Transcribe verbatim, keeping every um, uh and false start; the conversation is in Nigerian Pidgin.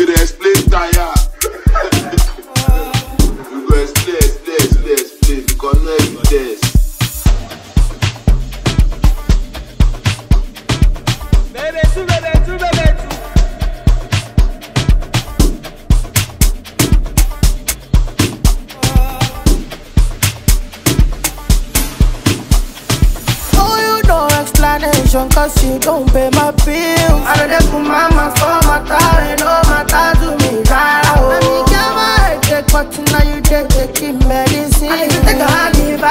dey explain tire. You go explain, explain, explain, explain because no evidence. Bebe tu, bebe tu, bebe tu. Oh, you no explanation, cause you don't pay my bills. I don't dey put my mouth for my time, no matter to me, right? Let me get my headache, but now you take taking medicine. I need to take a hard leave,